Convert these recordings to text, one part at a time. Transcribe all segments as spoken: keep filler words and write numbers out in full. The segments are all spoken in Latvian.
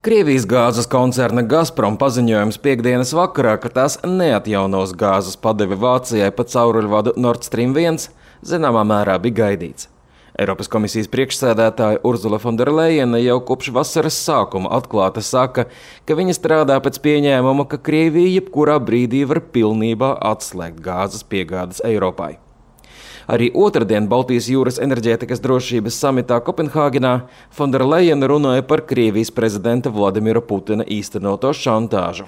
Krievijas gāzes koncerna Gazprom paziņojums piekdienas vakarā, ka tās neatjaunos gāzes padevi Vācijai pa cauruļvadu Nord Stream viens, zināmā mērā bija gaidīts. Eiropas komisijas priekšsēdētāja Ursula von der Leyene jau kopš vasaras sākuma atklāti saka, ka viņa strādā pēc pieņēmuma, ka Krievija jebkurā brīdī var pilnībā atslēgt gāzes piegādes Eiropai. Arī otrdien Baltijas jūras enerģētikas drošības samitā Kopenhāgenā von der Leyene runāja par Krievijas prezidenta Vladimira Putina īstenoto šantāžu.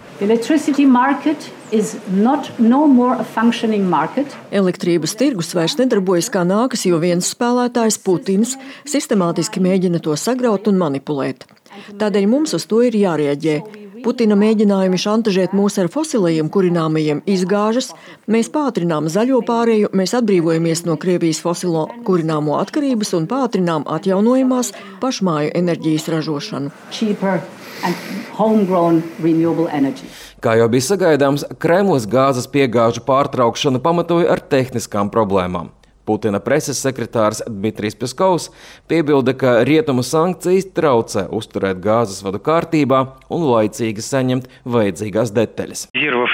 No Elektrības tirgus vairs nedarbojas kā nākas, jo viens spēlētājs, Putins, sistemātiski mēģina to sagraut un manipulēt. Tādēļ mums uz to ir jārieģē. Putina mēģinājumi šantažēt mūs ar fosilajiem kurināmajiem izgāžas, mēs pātrinām zaļo pārēju, mēs atbrīvojamies no Krievijas fosilo kurināmo atkarības un pātrinām atjaunojamās pašmāju enerģijas ražošanu. Kā jau bija sagaidāms, Kremlis gāzes piegāžu pārtraukšanu pamatoja ar tehniskām problēmām. Putina preses sekretārs Dmitrijs Peskovs piebilda, ka rietumu sankcijas traucē uzturēt gāzes vadu kārtībā un laicīgi saņemt vajadzīgās detaļas.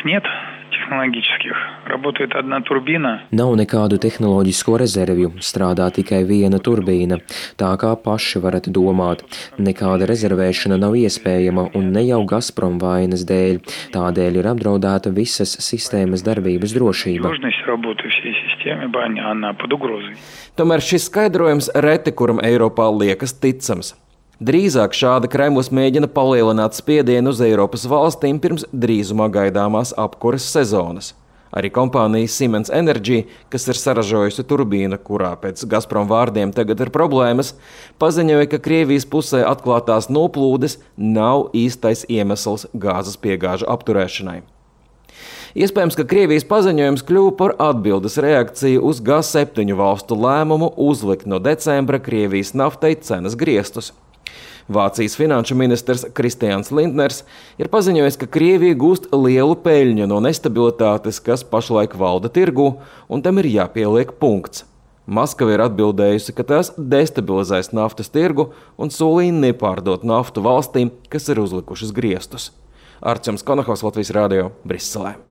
Nav nekādu tehnoloģisko rezervju, strādā tikai viena turbīna. Tā kā paši varat domāt, nekāda rezervēšana nav iespējama un ne jau Gazprom vainas dēļ. Tādēļ ir apdraudēta visas sistēmas darbības drošība. Tomēr šis skaidrojums reti kuram Eiropā liekas ticams. Drīzāk šāda Kremlis mēģina palielināt spiedienu uz Eiropas valstīm pirms drīzumā gaidāmās apkuras sezonas. Arī kompānija Siemens Energy, kas ir saražojusi turbīnu, kurā pēc Gazprom vārdiem tagad ir problēmas, paziņoja, ka Krievijas pusē atklātās noplūdes nav īstais iemesls gāzes piegāžu apturēšanai. Iespējams, ka Krievijas paziņojums kļuva par atbildes reakciju uz G septiņu valstu lēmumu uzlikt no decembra Krievijas naftai cenas griestus. Vācijas finanšu ministrs Kristians Lindners ir paziņojis, ka Krievija gūst lielu peļņu no nestabilitātes, kas pašlaik valda tirgu, un tam ir jāpieliek punkts. Maskava ir atbildējusi, ka tās destabilizēs naftas tirgu un solīja nepārdot naftu valstīm, kas ir uzlikušas griestus. Arčuns Konahovs, Latvijas radio, Briselē.